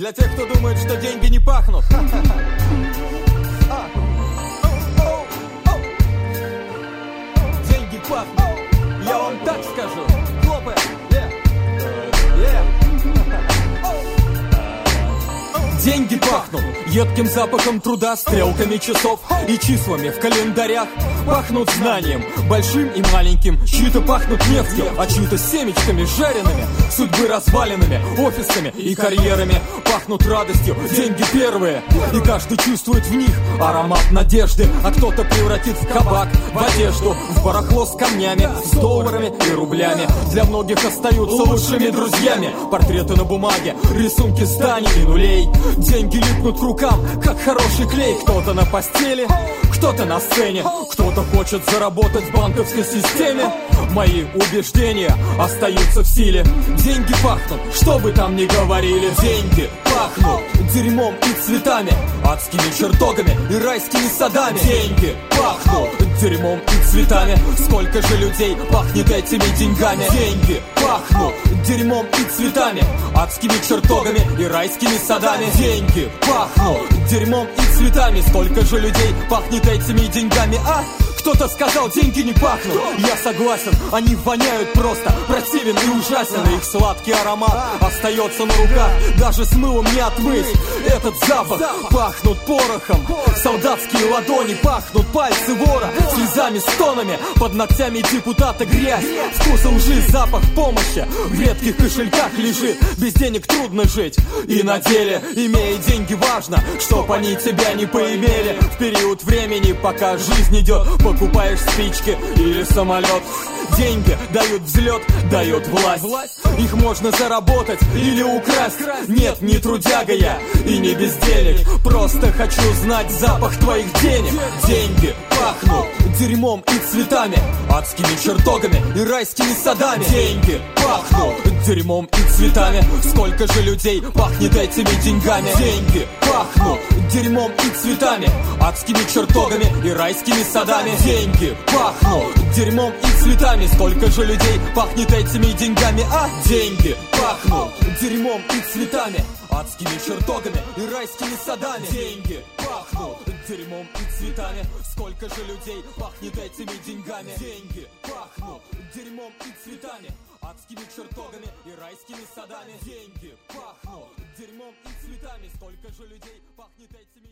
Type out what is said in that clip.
Для тех, кто думает, что деньги не пахнут. Деньги пахнут. Я вам так скажу. Хлопаем. Деньги пахнут едким запахом труда, стрелками часов и числами в календарях. Пахнут знанием, большим и маленьким. Чьи-то пахнут нефтью, а чьи-то семечками жареными, судьбы развалинами, офисами и карьерами. Пахнут радостью, деньги первые, и каждый чувствует в них аромат надежды. А кто-то превратит в кабак, в одежду, в барахло с камнями, с долларами и рублями. Для многих остаются лучшими друзьями портреты на бумаге, рисунки зданий и нулей. Деньги липнут к рукам, как хороший клей. Кто-то на постели, кто-то на сцене, кто-то хочет заработать в банковской системе. Мои убеждения остаются в силе. Деньги пахнут, что бы там ни говорили. Деньги пахнут дерьмом и цветами, адскими чертогами и райскими садами. Деньги пахнут дерьмом и цветами. Сколько же людей пахнет этими деньгами. Деньги пахнут дерьмом и цветами, адскими чертогами и райскими садами. Деньги пахнут дерьмом и цветами. Сколько же людей пахнет этими деньгами. Кто-то сказал, деньги не пахнут. Я согласен, они воняют просто. Противен и ужасен. Их сладкий аромат остается на руках, даже с мылом не отмыть. Этот запах пахнут порохом. Солдатские ладони пахнут, пальцы вора слезами, стонами, под ногтями депутата грязь. Вкус лжи, запах помощи в редких кошельках лежит. Без денег трудно жить, и на деле, имея деньги, важно, чтоб они тебя не поимели. В период времени, пока жизнь идет, покупаешь спички или самолет. Деньги дают взлет, дают власть. Их можно заработать или украсть. Нет, не трудяга я и не бездельник. Просто хочу знать запах твоих денег. Деньги пахнут дерьмом и цветами, адскими чертогами и райскими садами. Деньги пахнут дерьмом и цветами. Сколько же людей пахнет этими деньгами. Деньги пахнут дерьмом и цветами, адскими чертогами и райскими садами. Деньги пахнут дерьмом и цветами. Сколько же людей пахнет этими деньгами. Деньги пахнут дерьмом и цветами, адскими чертогами и райскими садами. Деньги пахнут дерьмом и цветами. Сколько же людей пахнет этими деньгами. Деньги пахнут дерьмом и цветами, адскими чертогами и райскими садами. Деньги пахнут дерьмом и цветами. Сколько же людей пахнет этими